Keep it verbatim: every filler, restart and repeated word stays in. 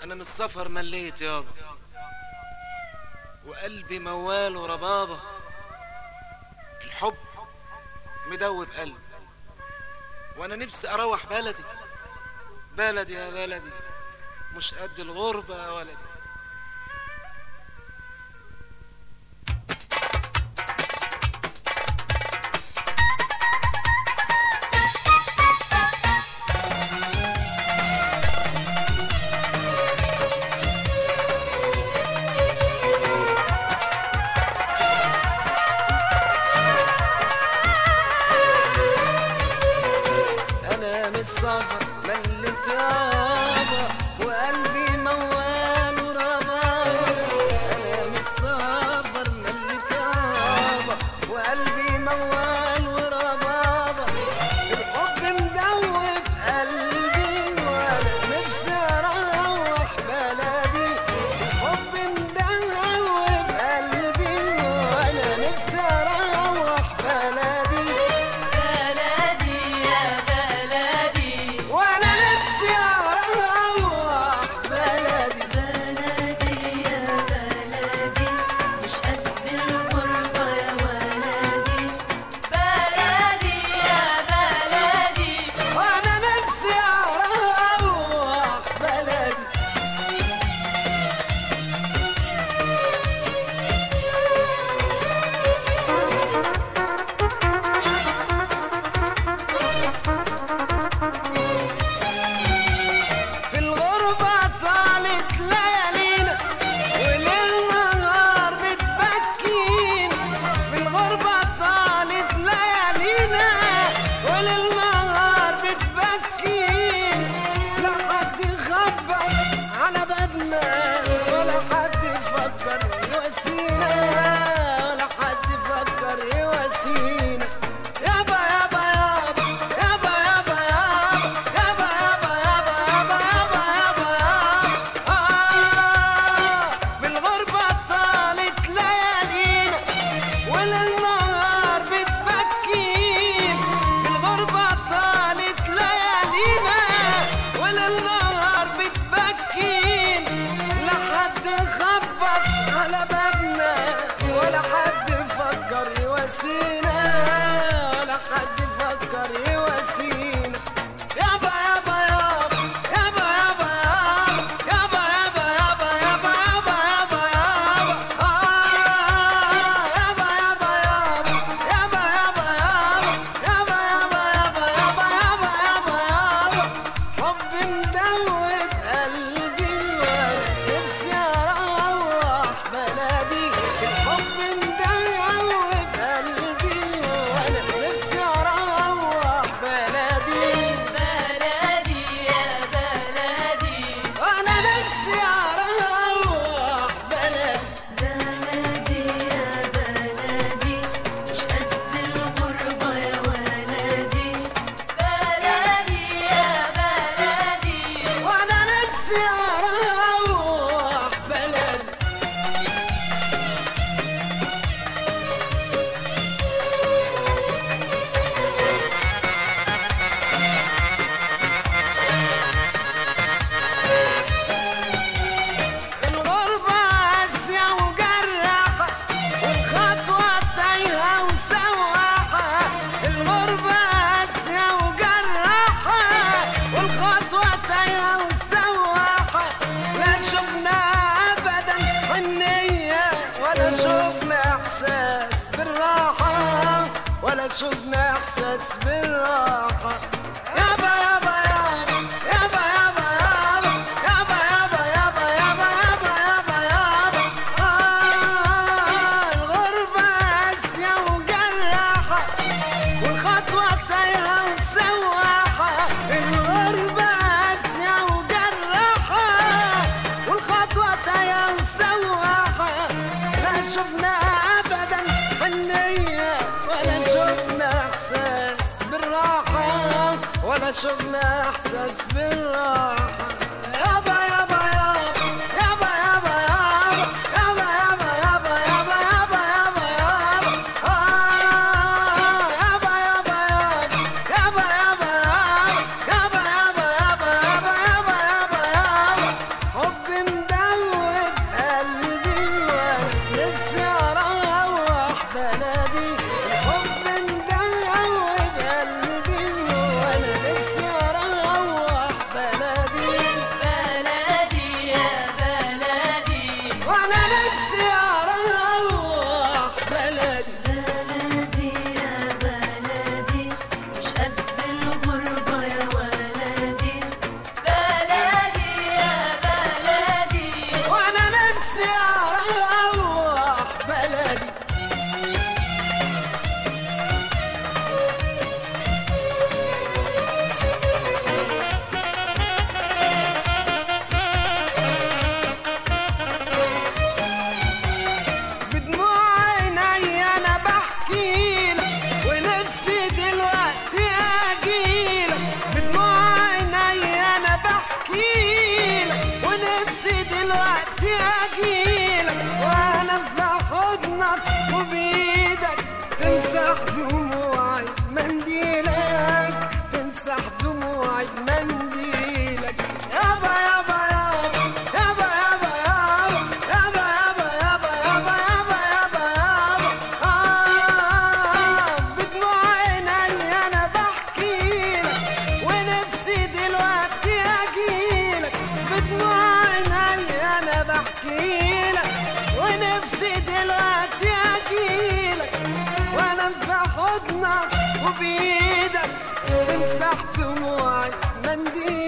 انا من السفر مليت يابا، وقلبي موال وربابة. الحب مدوب قلبي، وانا نفسي اروح بلدي. بلدي يا بلدي، مش قد الغربة يا ولدي. السفر مليت يابا، وقلبي موال وربابة. أنا من السفر مليت يابا، وقلبي موال وربابة. الحب مدوب قلبي، وأنا نفسي أروح بلدي. الحب مدوب قلبي، وأنا نفسي أروح بلدي. شفنا احساس بالراحه. يابا يابا يابا يابا يابا يابا يابا يابا يابا يابا يابا يابا آه الغربه قاسيه وجراحه، والخطوه تايهه وسواحه. الغربه قاسيه وجراحه، والخطوه تايهه وسواحه. لا شفنا ابدا حنيه، ولا شفنا احساس بالراحه، ولا شفنا احساس بالراحه. يابا يابا يابا يابا يابا يابا يابا يابا يابا يابا يابا يابا آه يابا يابا يابا يابا يابا يابا يابا يابا يابا يابا يابا يابا. حب حضنك وبإيدك تمسح دموعي منديل